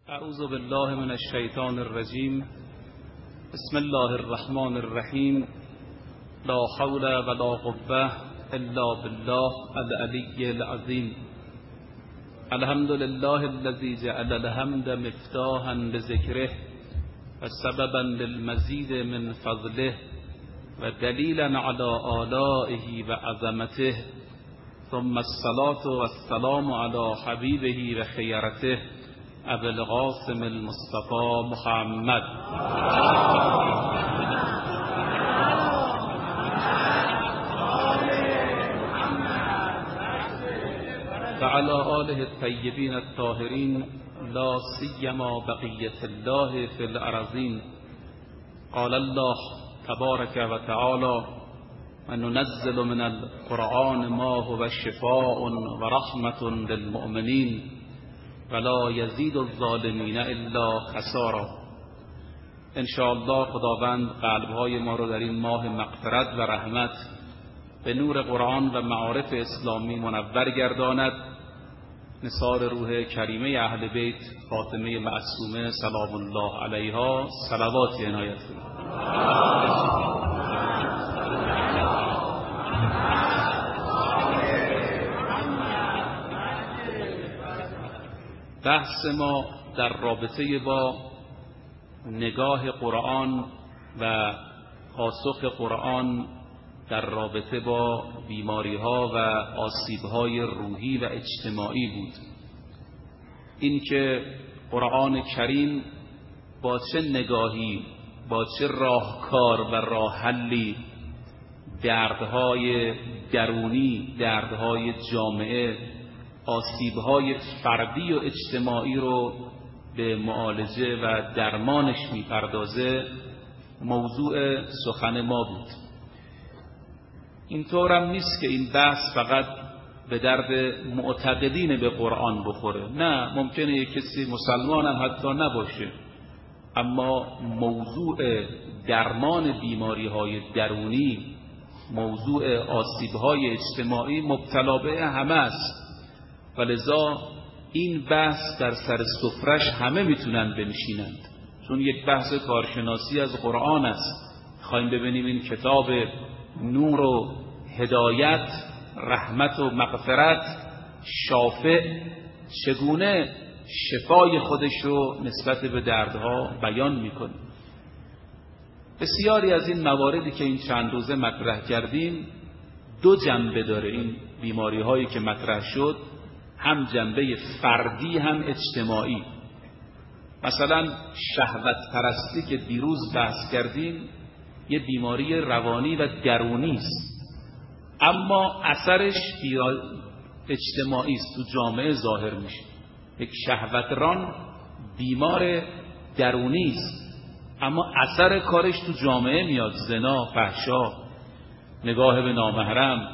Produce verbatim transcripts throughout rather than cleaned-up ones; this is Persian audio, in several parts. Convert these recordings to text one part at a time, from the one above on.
اعوذ بالله من الشیطان الرجیم. بسم الله الرحمن الرحیم. لا حول ولا قوة الا بالله العلی العظیم. الحمد لله الذي جعل الحمد مفتاحا لذکره و سببا للمزید من فضله و دلیلا علی آلائه و عظمته، ثم الصلاة والسلام علی حبیبه و خیرته ابو القاسم المصطفى محمد و علی آله الطیبین الطاهرین، لا سیما بقیة الله فی الارضین. قال الله تبارک و تعالی: و ننزل من القرآن ما هو شفاء و رحمة للمؤمنین ولا یزید الظالمین الا خسارا. ان شاء الله خداوند قلب‌های ما را در این ماه مغفرت و رحمت به نور قرآن و معارف اسلامی منور گرداند. نثار روح کریمه اهل بیت فاطمه معصومه سلام الله علیها صلوات عنایت کنید. بحث ما در رابطه با نگاه قرآن و پاسخ قرآن در رابطه با بیماری ها و آسیب های روحی و اجتماعی بود. اینکه قرآن کریم با چه نگاهی، با چه راهکار و راه حلی دردهای درونی، دردهای جامعه، آسیب‌های فردی و اجتماعی رو به معالجه و درمانش می‌پردازه موضوع سخن ما بود. اینطور هم نیست که این بحث فقط به درد معتقدین به قرآن بخوره. نه، ممکنه یک کسی مسلمان هم حتی نباشه، اما موضوع درمان بیماری‌های درونی، موضوع آسیب‌های اجتماعی مبتلا به همه است. ولذا این بحث در سر سفرش همه میتونن بنشینند، چون یک بحث کارشناسی از قرآن است. خواهیم ببینیم این کتاب نور و هدایت، رحمت و مغفرت، شافع چگونه شفای خودش رو نسبت به دردها بیان میکنه. بسیاری از این مواردی که این چند روزه مطرح کردیم دو جنبه داره. این بیماری هایی که مطرح شد هم جنبه فردی هم اجتماعی. مثلا شهوت پرستی که دیروز بحث کردیم یه بیماری روانی و درونی است، اما اثرش اجتماعی است، تو جامعه ظاهر میشه. یک شهوتران بیمار درونی است، اما اثر کارش تو جامعه میاد. زنا، فحشا، نگاه به نامحرم،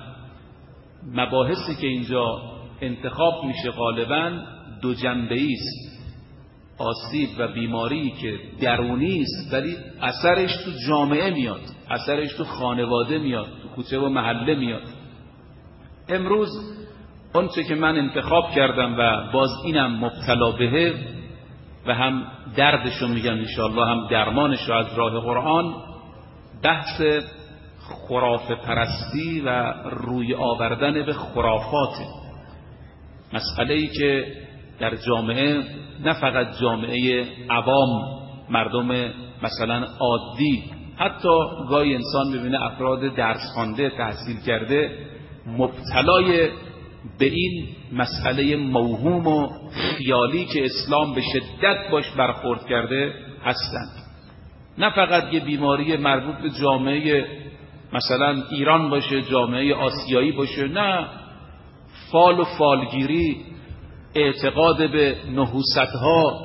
مباحثی که اینجا انتخاب میشه غالباً دو جنبه‌ای است. آسیب و بیماری که درونی است ولی اثرش تو جامعه میاد، اثرش تو خانواده میاد، تو کوچه و محله میاد. امروز اون چه که من انتخاب کردم و باز اینم مبتلا بهه و هم دردشو میگم انشاءالله هم درمانشو از راه قرآن، بحث خرافه پرستی و روی آوردن به خرافاته. مسئله‌ای که در جامعه، نه فقط جامعه عوام، مردم مثلا عادی، حتی گاهی انسان ببینه افراد درس خوانده، تحصیل کرده مبتلای به این مسئله موهوم و خیالی که اسلام به شدت باش برخورد کرده هستند. نه فقط یه بیماری مربوط به جامعه مثلا ایران باشه، جامعه آسیایی باشه، نه، فال و فالگیری، اعتقاد به نحوستها،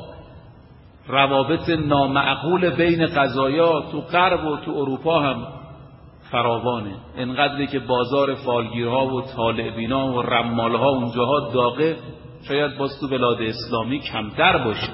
روابط نامعقول بین قضایا تو غرب و تو اروپا هم فراوانه. انقدری که بازار فالگیرها و طالع‌بینا و رمالها اونجاها داغه، شاید باز تو بلاد اسلامی کمتر باشه.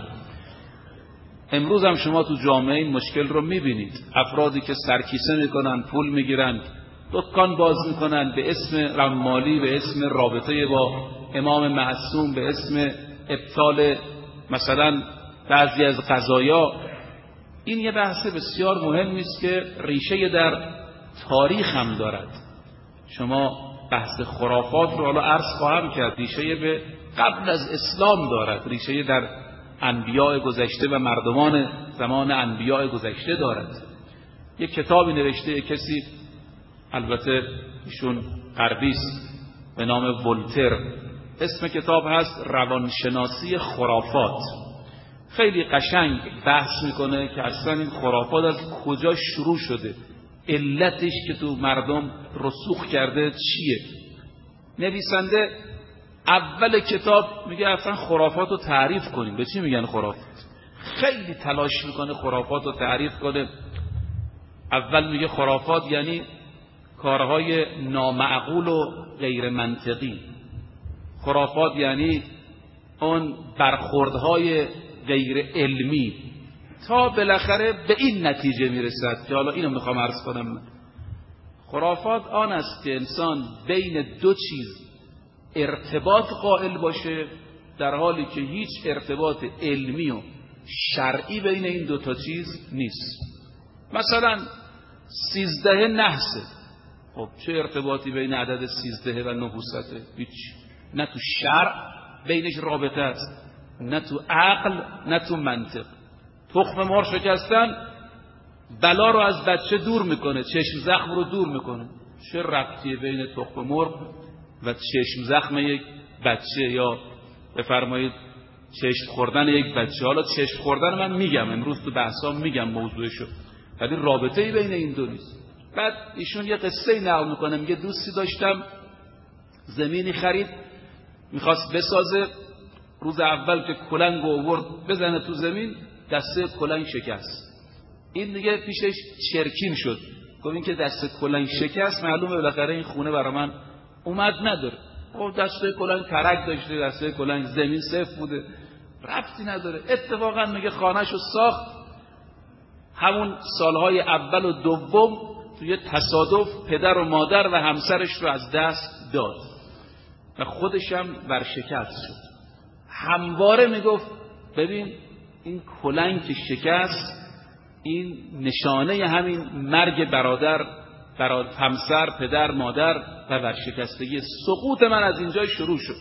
امروز هم شما تو جامعه این مشکل رو میبینید. افرادی که سرکیسه میکنن، پول میگیرن، دکان باز میکنن به اسم رمالی، به اسم رابطه با امام معصوم، به اسم ابطال مثلا بعضی از قضایا. این یه بحث بسیار مهمی است که ریشه در تاریخ هم دارد. شما بحث خرافات رو حالا عرض خواهم کرد، ریشه به قبل از اسلام دارد، ریشه در انبیاء گذشته و مردمان زمان انبیاء گذشته دارد. یک کتابی نوشته کسی، البته ایشون غربی است، به نام ولتر. اسم کتاب هست روانشناسی خرافات. خیلی قشنگ بحث میکنه که اصلا این خرافات از کجا شروع شده، علتش که تو مردم رسوخ کرده چیه. نویسنده اول کتاب میگه اصلا خرافات رو تعریف کنیم. به چی میگن خرافات؟ خیلی تلاش میکنه خرافات رو تعریف کنه. اول میگه خرافات یعنی کارهای نامعقول و غیر منطقی. خرافات یعنی اون برخوردهای غیر علمی، تا بالاخره به این نتیجه میرسد که حالا اینو میخوام عرض کنم. خرافات آن است که انسان بین دو چیز ارتباط قائل باشه، در حالی که هیچ ارتباط علمی و شرعی بین این دو تا چیز نیست. مثلا سیزده نحسه، خب چه ارتباطی بین عدد سیزده و نحوسته؟ هیچ. نه تو شرع بینش رابطه است، نه تو عقل، نه تو منطق. تخم مرغ شکستن بلا رو از بچه دور میکنه، چشم زخم رو دور میکنه. چه ربطی بین تخم مرغ و چشم زخم یک بچه، یا بفرمایید چشم خوردن یک بچه؟ حالا چشم خوردن من میگم امروز تو بحثام میگم موضوعشو، ولی رابطه ای بین این دو نیست. بعد ایشون یه قصه ای نقل میکنه، میگه دوستی داشتم زمینی خرید، میخواست بسازه. روز اول که کلنگ آورد بزنه تو زمین، دسته کلنگ شکست. این دیگه پیشش چرکین شد، گفت این که دسته کلنگ شکست معلومه بالاخره این خونه برای من اومد نداره. خب دسته کلنگ ترک داشته، دسته کلنگ زمین صفر بوده، ربطی نداره. اتفاقا میگه خانه‌شو ساخت، همون سالهای اول و دوم توی تصادف پدر و مادر و همسرش رو از دست داد و خودش هم ورشکست شد. همواره میگفت ببین این کلنگ که شکست، این نشانه همین مرگ برادر، برادر، همسر، پدر، مادر و ورشکستگی. سقوط من از اینجا شروع شد.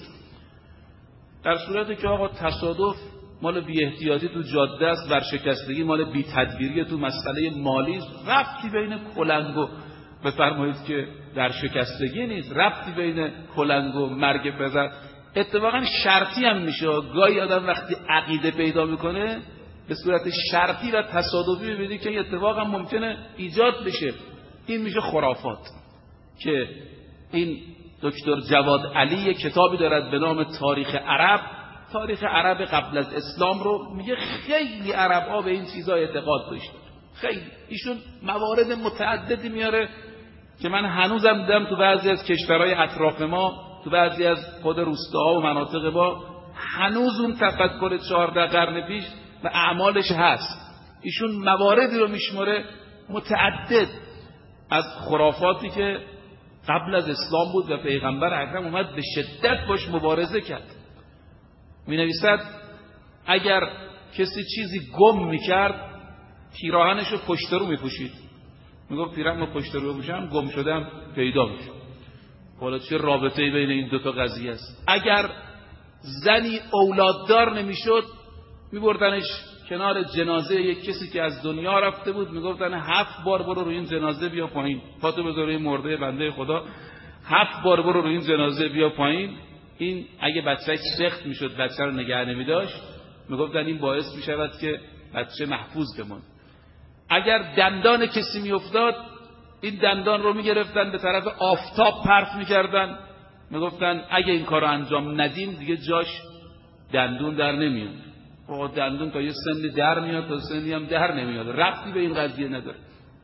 در صورتی که آقا تصادف مال بی احتیاطی تو جاده است، ورشکستگی مال بی تدبیری تو مسئله مالی، ربطی بین کلنگ و بفرمایید که ورشکستگی نیست، ربطی بین کلنگ و مرگ پدر. اتفاقا شرطی هم میشه. گاهی آدم وقتی عقیده پیدا میکنه به صورت شرطی و تصادفی میبینی که اتفاق هم ممکنه ایجاد بشه. این میشه خرافات. که این دکتر جواد علی کتابی دارد به نام تاریخ عرب. تاریخ عرب قبل از اسلام رو میگه خیلی عرب ها به این چیزا اعتقاد داشتن. خیلی ایشون موارد متعددی میاره که من هنوزم دیدم تو بعضی از کشورهای اطراف ما، تو بعضی از خود روستاها و مناطق ما هنوز اون تفکر چهارده قرن پیش و اعمالش هست. ایشون مواردی رو میشماره متعدد از خرافاتی که قبل از اسلام بود و پیغمبر اکرم اومد به شدت باش مبارزه کرد. می نویسد اگر کسی چیزی گم میکرد پیراهنش رو پشت رو میپوشید. میگفت پیراهن رو پشت رو بپوشم گم شدم پیدا میشه. حالا چه رابطه‌ای بین این دو تا قضیه است؟ اگر زنی اولاددار نمیشد میبردنش کنار جنازه یک کسی که از دنیا رفته بود، میگفتن هفت بار برو روی این جنازه بیا پایین، پاتو بذار روی مرده بنده خدا، هفت بار برو روی این جنازه بیا پایین. این اگه بچه‌ش سخت میشد، بچه رو نگه نمیداشت، میگفتن این باعث میشود که بچه محفوظ بمونه. اگر دندان کسی میافتاد این دندان رو میگرفتن به طرف آفتاب پرت میکردن، میگفتن اگه این کارو انجام ندیم دیگه جاش دندون در نمیاد. آقا دندون تا یه سنی در میاد، تا سنی هم در نمیاد، ربطی به این قضیه نداره.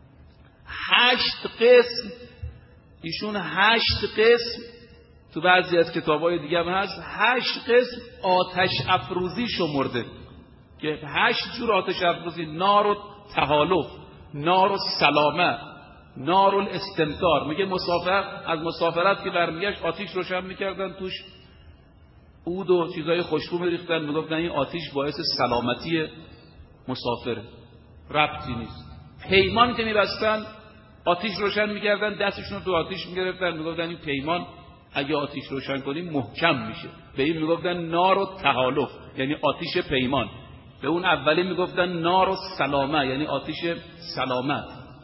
هشت قسم ایشون هشت قسم تو بعضی از کتابای دیگه هم هست، هشت قسم آتش افروزی شمرده که هشت جور آتش افروزی: نار و تحالف، نار و سلامه، نار الاستمتار. میگه مسافر از مسافرت که برمیگشت آتش روشن میکردن توش عود و چیزای خوشبو می‌ریختن، میگفتن این آتش باعث سلامتی مسافره. ربطی نیست. پیمان که می‌بستن آتش روشن می‌کردن، دستشون رو تو آتش می‌گرفتن، میگفتن این پیمان اگه آتش روشن کنیم محکم میشه. به این میگفتن نار و تحالف، یعنی آتش پیمان. به اون اولی میگفتن نار و سلامه، یعنی آتش سلامت.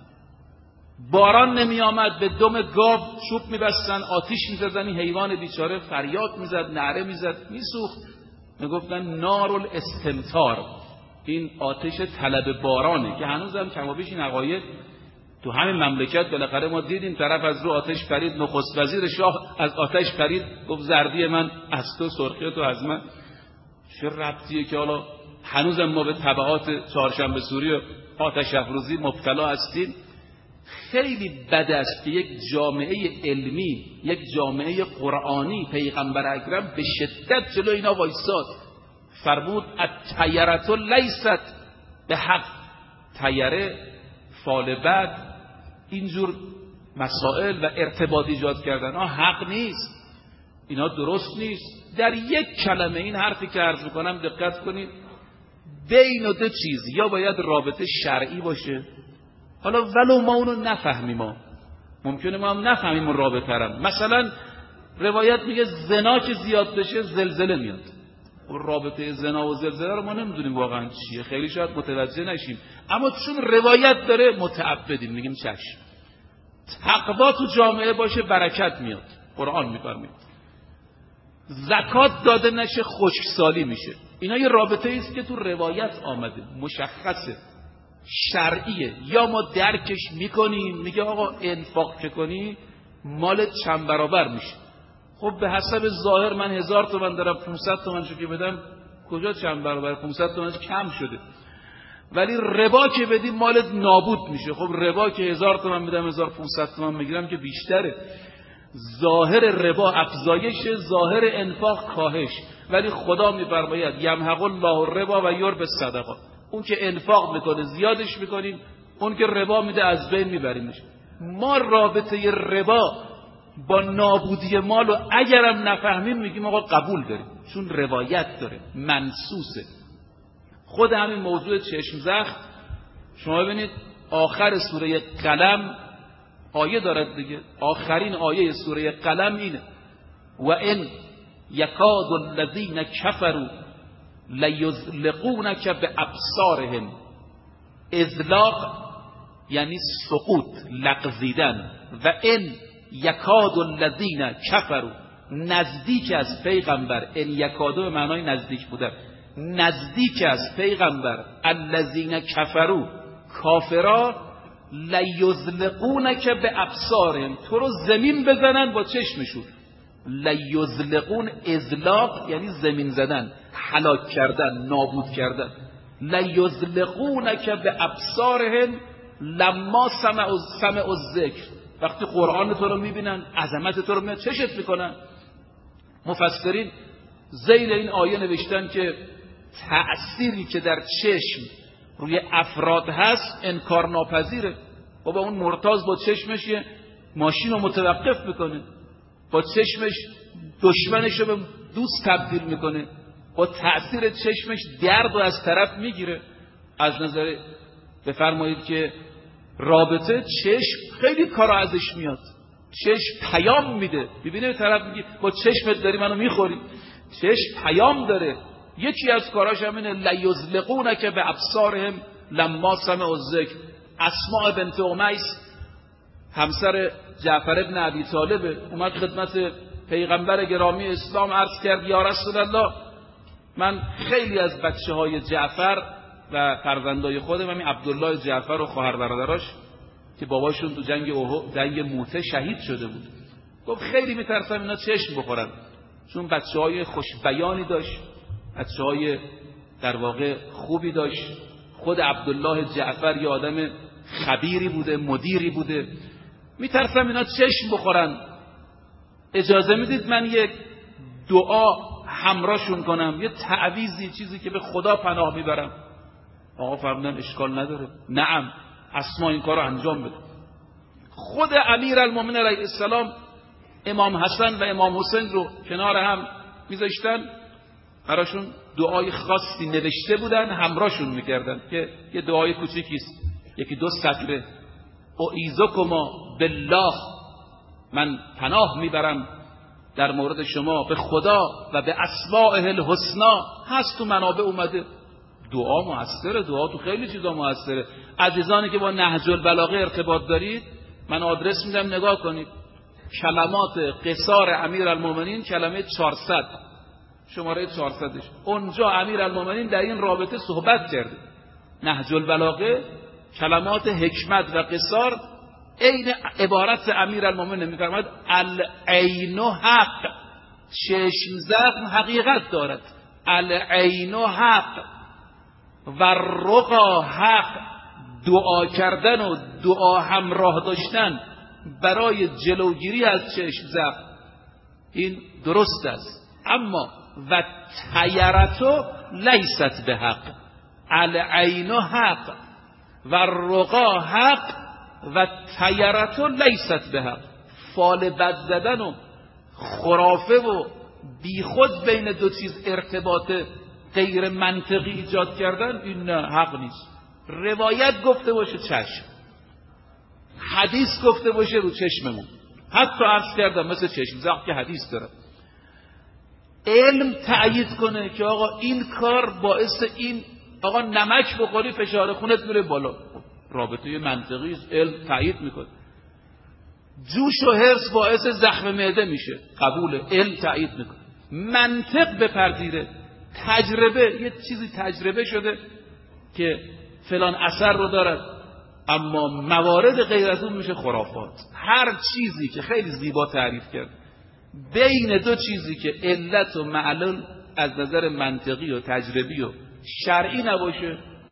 باران نمی آمد، به دم گاو چوب میبستن، آتش میزدن، این حیوان بیچاره فریاد میزد، نعره میزد، میسوخت. میگفتن نار الاستمطار، این آتش طلب بارانه، که هنوزم کم و بیش این عقاید تو همین مملکت بالاخره ما دیدیم. طرف از رو آتش پرید، نخست وزیر شاه از آتش پرید، گفت زردی من از تو، سرخی تو از من. چه ربطیه که حالا هنوزم ما به تبعات چهارشنبه سوری و آتش افروزی مبتلا هستیم؟ خیلی بد است که یک جامعه علمی، یک جامعه قرآنی، پیغمبر اکرم به شدت جلو اینا وایساد. فرمود الطیرة لیست به حق، طیره، فال بد، اینجور مسائل و ارتباط ایجاد کردن ها حق نیست، اینا درست نیست. در یک کلمه این حرفی که عرض میکنم دقت کنید، بین دو چیز، یا باید رابطه شرعی باشه، حالا ولو ما اونو نفهمیم، ما ممکنه ما هم نفهمیم اون رابطه رو. مثلا روایت میگه زنا که زیاد بشه زلزله میاد. اون رابطه زنا و زلزله رو ما نمیدونیم واقعا چیه، خیلی شاید متوجه نشیم، اما چون روایت داره متعبدیم، میگیم چشم. تقوا تو جامعه باشه برکت میاد، قرآن میفرمید. زکات داده نشه خشکسالی میشه. اینا یه رابطه است که تو روایت آمده، مشخصه، شرعیه. یا ما درکش میکنیم، میگه آقا انفاق که کنی مالت چند برابر میشه. خب به حسب ظاهر من هزار تومن دارم، پانصد تومن شو که بدم، کجا چند برابر؟ پانصد تومن کم شده. ولی ربا که بدی مالت نابود میشه. خب ربا که هزار تومن بدم هزار و پانصد تومن میگیرم که بیشتره. ظاهر ربا افزایش، ظاهر انفاق کاهش. ولی خدا میفرماید یمحق الله الربا و یربی الصدقات. اون که انفاق میکنه زیادش میکنیم، اون که ربا میده از بین میبریمش. ما رابطه ربا با نابودی مال و اگرم نفهمیم میگیم آقا قبول داریم، چون روایت داره، منصوصه. خود همین موضوع چشم زخم شما ببینید آخر سوره قلم آیه دارد دیگه، آخرین آیه سوره قلم اینه و ان یکاد الذین کفروا لیزلقونک بابصارهم. ازلاق یعنی سقوط، لغزیدن. و ان یکاد الذین کفروا، نزدیک از پیغمبر، ان یکادو به معنای نزدیک بودن، نزدیک از پیغمبر، الذین کفروا، کافرا، لیزلقونک بابصارهم، تو رو زمین بزنن با چشمشون. لیزلقون، ازلاق یعنی زمین زدن، هلاک کردن، نابود کردن. لیزلقونک بابصارهم لما سمعوا سمعوا الذکر، وقتی قرآن تو رو میبینن، عظمت تو رو میبینن، چشت میکنن. مفسرین ذیل این آیه نوشتن که تأثیری که در چشم روی افراد هست انکار ناپذیره. بابا اون مرتاض با چشمش یه ماشین رو متوقف میکنه، با چشمش دشمنش رو به دوست تبدیل میکنه، با تأثیر چشمش درد رو از طرف میگیره. از نظر بفرمایید که رابطه چشم خیلی کارا ازش میاد، چشم پیام میده. ببینه طرف میگه با چشمت داری منو میخوری، چشم پیام داره. یکی از کاراش همینه لیزلقونک بابصارهم لما سمعوا الذکر. اسماء بنت امیس همسر جعفر ابن ابی طالب اومد خدمت پیغمبر گرامی اسلام عرض کرد یا رسول الله، من خیلی از بچه های جعفر و فرزندای خودم، همین عبدالله جعفر و خواهر برادراش که باباشون تو جنگ اوه جنگ موته شهید شده بود، گفت خیلی میترسم اینا چشم بخورن، چون بچه های خوش بیانی داشت، بچه های در واقع خوبی داشت. خود عبدالله جعفر یه آدم خبیری بوده، مدیری بوده، میترسم اینا چشم بخورن، اجازه میدید من یک دعا همراهشون کنم، یه تعویضی، چیزی که به خدا پناه میبرم. آقا فرمودن اشکال نداره، نعم اسما این کارو انجام بده. خود امیرالمومنین علیه السلام امام حسن و امام حسین رو کنار هم میذاشتن براشون دعای خاصی نوشته بودن، همراهشون میکردن که یه دعای کوچیکیست، یکی دو سطره. اعیذکما بالله، من پناه میبرم در مورد شما به خدا و به اسمائه الحسنا. هست تو منابع اومده. دعا موثره، دعا تو خیلی چیزا موثره. عزیزانی که با نهج البلاغه ارتباط دارید، من آدرس میدم نگاه کنید. کلمات قصار امیرالمومنین کلمه چهارصد، شماره چهارصدش، اونجا امیرالمومنین در این رابطه صحبت کرده. نهج البلاغه کلمات حکمت و قصار عین عبارت امیرالمومنین میفرماید العین حق، چشم زخم حقیقت دارد. العین حق و رقا حق، دعا کردن و دعا همراه داشتن برای جلوگیری از چشم زخم این درست است. اما و تیرتو لیست به حق، العین حق و رقا حق و تیرتو لیست به حق. فال بد زدن و خرافه و بیخود بین دو چیز ارتباط غیر منطقی ایجاد کردن، این نه، حق نیست. روایت گفته باشه چشم، حدیث گفته باشه رو چشممون، حتی عرض کردم مثل چشم زخم که حدیث داره، علم تأیید کنه که آقا این کار باعث این، آقا نمک بخوری فشار خونت میره بالا، رابطه منطقی است، علم تأیید میکنه. جوش و حرص باعث زخم معده میشه، قبول، علم تأیید میکنه. منطق بپذیره، تجربه، یه چیزی تجربه شده که فلان اثر رو دارد، اما موارد غیر از اون میشه خرافات. هر چیزی که خیلی زیبا تعریف کرد بین دو چیزی که علت و معلول از نظر منطقی و تجربی و شرعی نباشه